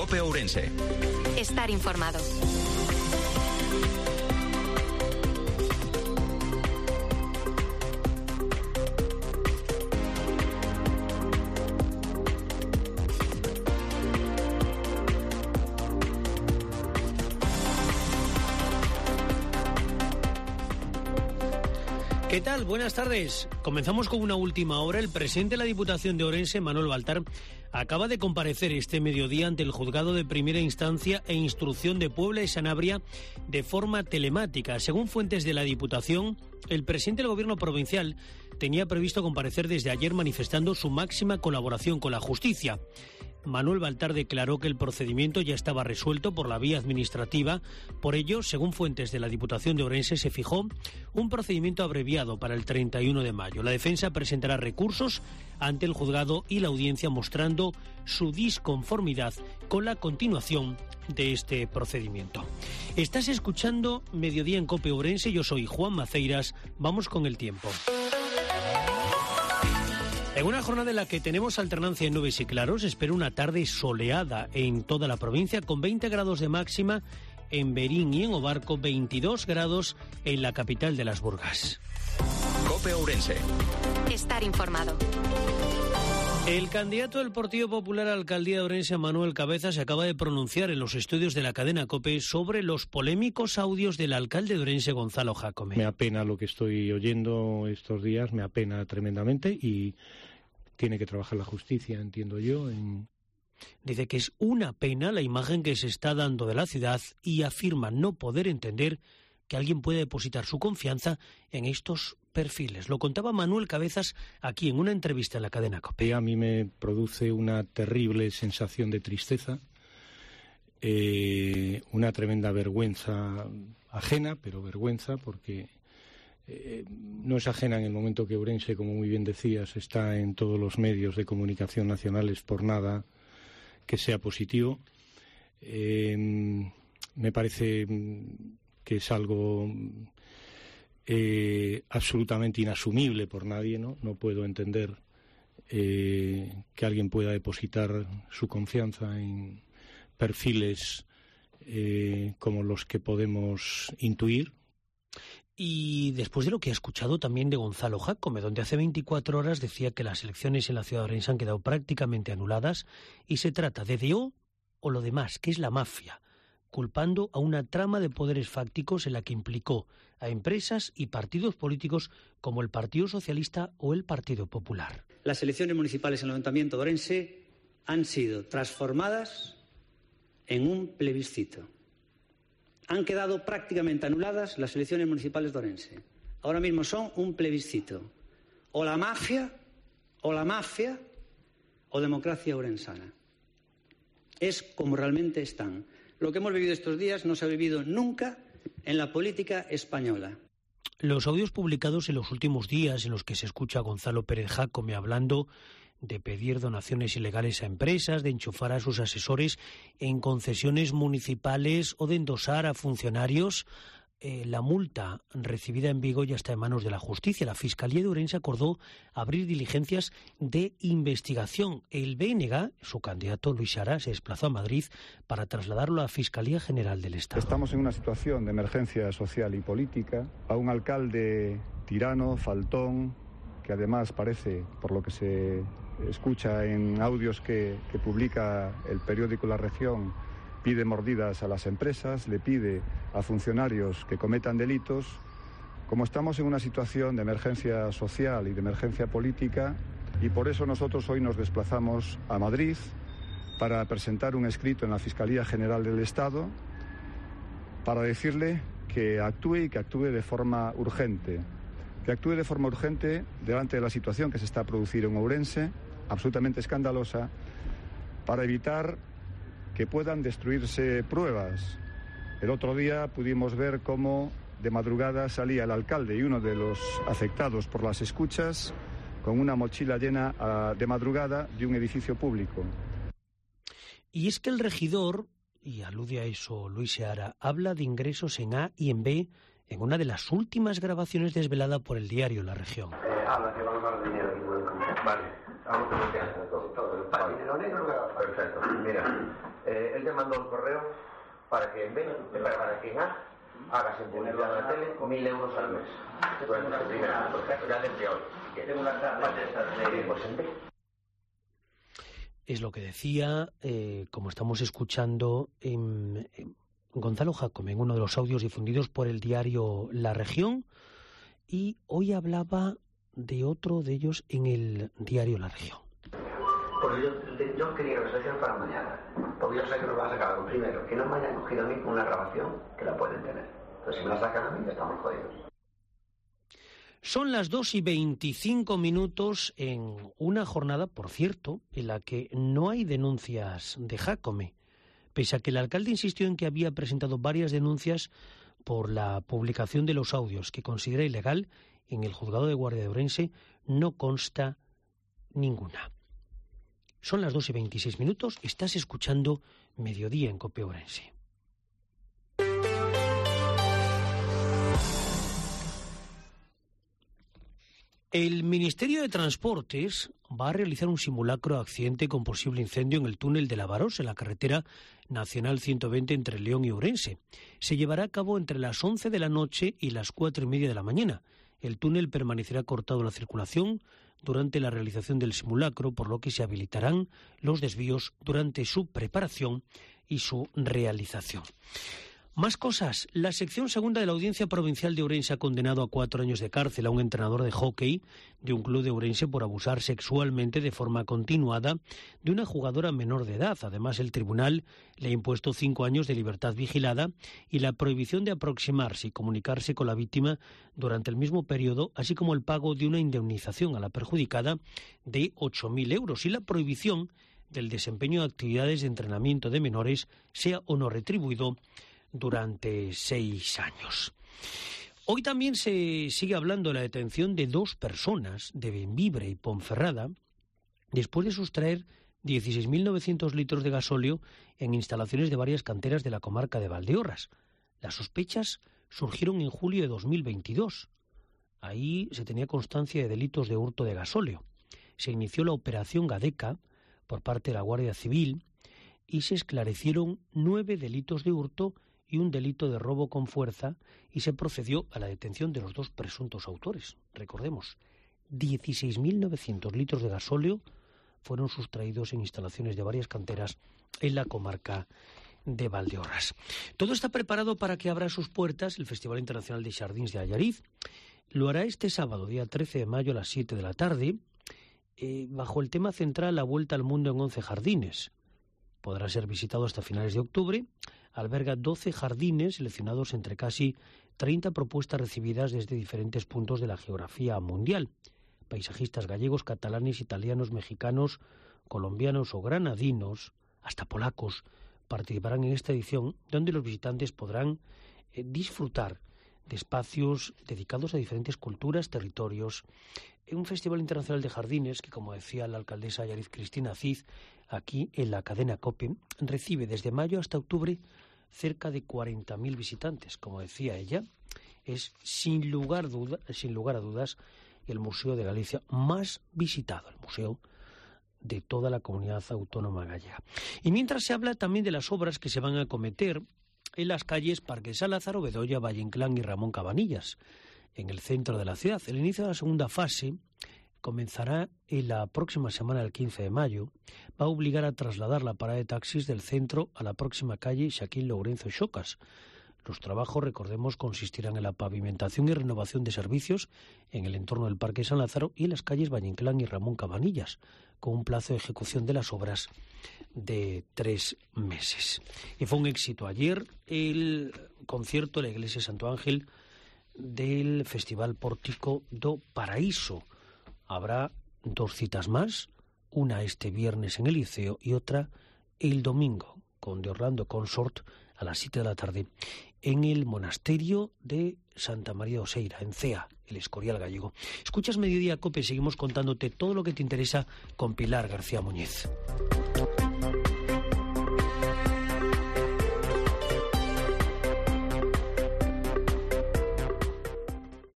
COPE Ourense. Estar informado. ¿Qué tal? Buenas tardes. Comenzamos con una última hora. El presidente de la Diputación de Ourense, Manuel Baltar, acaba de comparecer este mediodía ante el Juzgado de Primera Instancia e Instrucción de Puebla y Sanabria de forma telemática. Según fuentes de la Diputación, el presidente del Gobierno provincial tenía previsto comparecer desde ayer manifestando su máxima colaboración con la justicia. Manuel Baltar declaró que el procedimiento ya estaba resuelto por la vía administrativa. Por ello, según fuentes de la Diputación de Ourense, se fijó un procedimiento abreviado para el 31 de mayo. La defensa presentará recursos ante el juzgado y la audiencia mostrando su disconformidad con la continuación de este procedimiento. Estás escuchando Mediodía en COPE Ourense. Yo soy Juan Maceiras. Vamos con el tiempo. En una jornada en la que tenemos alternancia en nubes y claros, espero una tarde soleada en toda la provincia, con 20 grados de máxima en Berín y en Obarco, 22 grados en la capital de las Burgas. COPE Ourense. Estar informado. El candidato del Partido Popular a la alcaldía de Ourense, Manuel Cabeza, se acaba de pronunciar en los estudios de la cadena COPE sobre los polémicos audios del alcalde de Ourense, Gonzalo Jácome. Me apena lo que estoy oyendo estos días, me apena tremendamente y tiene que trabajar la justicia, entiendo yo. Dice que es una pena la imagen que se está dando de la ciudad y afirma no poder entender que alguien pueda depositar su confianza en estos perfiles. Lo contaba Manuel Cabezas aquí en una entrevista en la cadena COPE. A mí me produce una terrible sensación de tristeza, una tremenda vergüenza ajena, pero vergüenza porque no es ajena en el momento que Ourense, como muy bien decías, está en todos los medios de comunicación nacionales por nada que sea positivo. Me parece que es algo absolutamente inasumible por nadie, ¿no? No puedo entender que alguien pueda depositar su confianza en perfiles como los que podemos intuir. Y después de lo que ha escuchado también de Gonzalo Jácome, donde hace 24 horas decía que las elecciones en la ciudad de Ourense han quedado prácticamente anuladas y se trata de DO o lo demás, que es la mafia, culpando a una trama de poderes fácticos en la que implicó a empresas y partidos políticos como el Partido Socialista o el Partido Popular. Las elecciones municipales en el Ayuntamiento de Ourense han sido transformadas en un plebiscito. Han quedado prácticamente anuladas las elecciones municipales de Ourense. Ahora mismo son un plebiscito. O la mafia o democracia ourensana. Es como realmente están. Lo que hemos vivido estos días no se ha vivido nunca en la política española. Los audios publicados en los últimos días en los que se escucha a Gonzalo Pérez Jácome hablando de pedir donaciones ilegales a empresas, de enchufar a sus asesores en concesiones municipales o de endosar a funcionarios. La multa recibida en Vigo ya está en manos de la justicia. La Fiscalía de Ourense acordó abrir diligencias de investigación. El BNG, su candidato Luis Ara, se desplazó a Madrid para trasladarlo a la Fiscalía General del Estado. Estamos en una situación de emergencia social y política. A un alcalde tirano, faltón, que además parece, por lo que se escucha en audios que publica el periódico La Región, pide mordidas a las empresas, le pide a funcionarios que cometan delitos. Como estamos en una situación de emergencia social y de emergencia política, y por eso nosotros hoy nos desplazamos a Madrid para presentar un escrito en la Fiscalía General del Estado para decirle que actúe y que actúe de forma urgente. Que actúe de forma urgente delante de la situación que se está produciendo en Ourense, absolutamente escandalosa, para evitar que puedan destruirse pruebas. El otro día pudimos ver cómo de madrugada salía el alcalde y uno de los afectados por las escuchas con una mochila llena de madrugada de un edificio público. Y es que el regidor, y alude a eso Luis Seara, habla de ingresos en A y en B en una de las últimas grabaciones desvelada por el diario La Región. Habla que vamos a dar dinero aquí por el campo. Vale, vamos a bloquear todo. Vale, dinero negro, perfecto. Mira, el le mando el correo para que en vez para que hagas en publicidad en la tele 1.000 euros al mes durante este primer año. Ya desde hoy. Tengo una tarta de Es lo que decía, como estamos escuchando, Gonzalo Jácome, en uno de los audios difundidos por el diario La Región, y hoy hablaba de otro de ellos en el diario La Región. Porque yo quería reservar para mañana, porque yo sé que nos va a sacar algo primero, que no me hayan cogido a mí con una grabación que la pueden tener. Entonces, si me la sacan a mí, ya estamos jodidos. Son las 2:25 en una jornada, por cierto, en la que no hay denuncias de Jácome, pese a que el alcalde insistió en que había presentado varias denuncias por la publicación de los audios que considera ilegal. En el juzgado de guardia de Ourense no consta ninguna. Son las 2:26, estás escuchando Mediodía en COPE Ourense. El Ministerio de Transportes va a realizar un simulacro de accidente con posible incendio en el túnel de la Varós, en la carretera nacional 120 entre León y Ourense. Se llevará a cabo entre las 11 de la noche y las 4:30 de la mañana. El túnel permanecerá cortado a la circulación durante la realización del simulacro, por lo que se habilitarán los desvíos durante su preparación y su realización. Más cosas. La sección segunda de la Audiencia Provincial de Ourense ha condenado a 4 años de cárcel a un entrenador de hockey de un club de Ourense por abusar sexualmente de forma continuada de una jugadora menor de edad. Además, el tribunal le ha impuesto 5 años de libertad vigilada y la prohibición de aproximarse y comunicarse con la víctima durante el mismo periodo, así como el pago de una indemnización a la perjudicada de 8.000 euros y la prohibición del desempeño de actividades de entrenamiento de menores, sea o no retribuido, durante 6 años. Hoy también se sigue hablando de la detención de 2 personas de Bembibre y Ponferrada después de sustraer 16.900 litros de gasóleo en instalaciones de varias canteras de la comarca de Valdeorras. Las sospechas surgieron en julio de 2022. Ahí se tenía constancia de delitos de hurto de gasóleo. Se inició la operación Gadeca por parte de la Guardia Civil y se esclarecieron 9 delitos de hurto y un delito de robo con fuerza, y se procedió a la detención de los 2 presuntos autores. Recordemos, 16.900 litros de gasóleo fueron sustraídos en instalaciones de varias canteras en la comarca de Valdeorras. Todo está preparado para que abra sus puertas el Festival Internacional de Jardins de Allariz. Lo hará este sábado, día 13 de mayo, a las 7 de la tarde, bajo el tema central La Vuelta al Mundo en 11 jardines. Podrá ser visitado hasta finales de octubre. Alberga 12 jardines seleccionados entre casi 30 propuestas recibidas desde diferentes puntos de la geografía mundial. Paisajistas gallegos, catalanes, italianos, mexicanos, colombianos o granadinos, hasta polacos, participarán en esta edición, donde los visitantes podrán disfrutar de espacios dedicados a diferentes culturas, territorios. Un festival internacional de jardines que, como decía la alcaldesa Allariz Cristina Cid, aquí en la cadena COPE, recibe desde mayo hasta octubre cerca de 40.000 visitantes. Como decía ella, es sin lugar a dudas el museo de Galicia más visitado, el museo de toda la comunidad autónoma gallega. Y mientras se habla también de las obras que se van a acometer en las calles Parque San Lázaro, Bedoya, Valle Inclán y Ramón Cabanillas, en el centro de la ciudad. El inicio de la segunda fase comenzará en la próxima semana, el 15 de mayo. Va a obligar a trasladar la parada de taxis del centro a la próxima calle Xaquín Lourenço Xocas. Los trabajos, recordemos, consistirán en la pavimentación y renovación de servicios en el entorno del Parque San Lázaro y en las calles Valle Inclán y Ramón Cabanillas, con un plazo de ejecución de las obras de 3 meses. Y fue un éxito ayer el concierto en la Iglesia Santo Ángel del Festival Pórtico do Paraíso. Habrá 2 citas más, una este viernes en el Liceo y otra el domingo, con de Orlando Consort a las 7 de la tarde en el monasterio de Santa María Oseira, en Cea, el Escorial gallego. Escuchas Mediodía COPE, seguimos contándote todo lo que te interesa con Pilar García Muñiz.